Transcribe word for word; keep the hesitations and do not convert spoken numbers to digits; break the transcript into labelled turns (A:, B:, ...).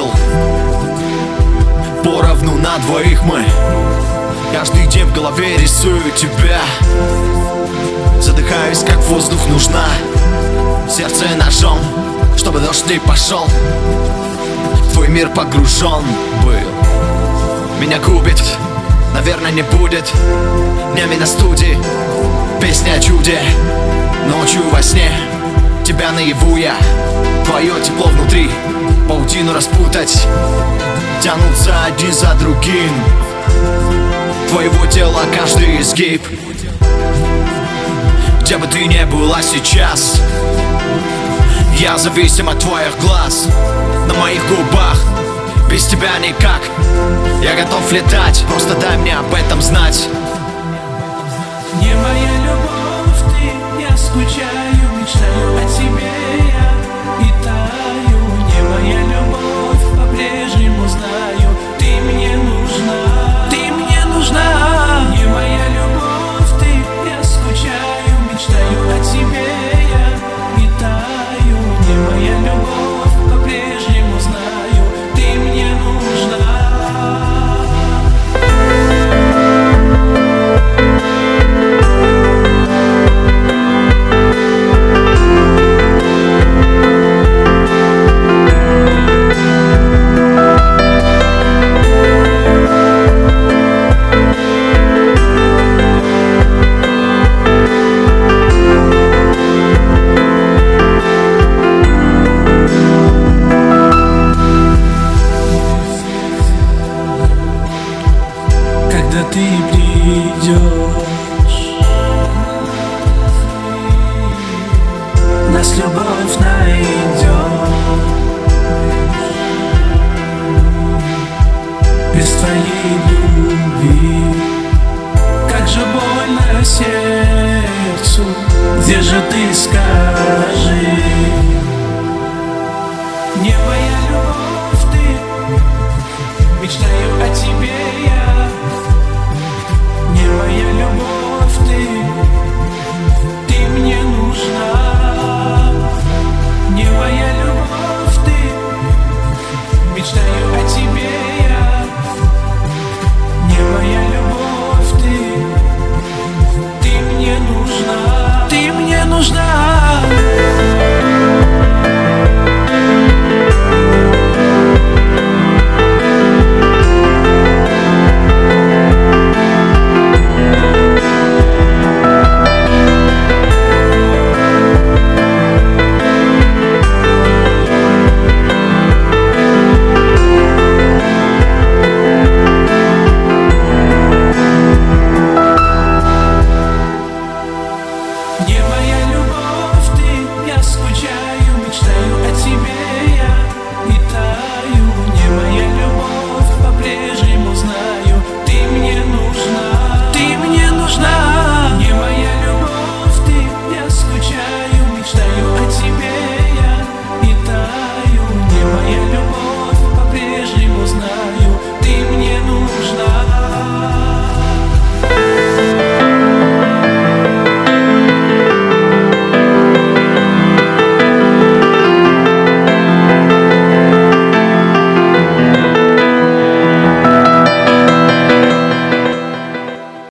A: стол. Поровну на двоих мы. Каждый день в голове рисую тебя. Задыхаюсь, как воздух, нужна сердце ножом, чтобы дождь не пошел. Твой мир погружен был. Меня губит, наверное, не будет днями на студии песня о чуде. Ночью во сне тебя наяву я. Твое тепло внутри паутину распутать. Тянутся один за другим твоего тела каждый изгиб. Где бы ты ни была сейчас, я зависим от твоих глаз. На моих губах без тебя никак. Я готов летать, просто дай мне об этом знать.
B: Не моя любовь ты, я скучаю, мечтаю о тебе я и таю. Не моя любовь, по-прежнему знаю, ты мне нужна, ты мне нужна. Не моя любовь ты, я скучаю, мечтаю о тебе я и таю. Не моя любовь, по-прежнему знаю, ты мне нужна. Когда ты придешь, нас любовь найдет. Без твоей любви как же больно сердцу. Где же ты, скажи? Не моя любовь ты, мечтаю о тебе я. Не моя любовь ты, ты мне нужна. Не моя любовь ты, мечтаю о тебе я. Не моя любовь ты, ты мне нужна, ты мне нужна.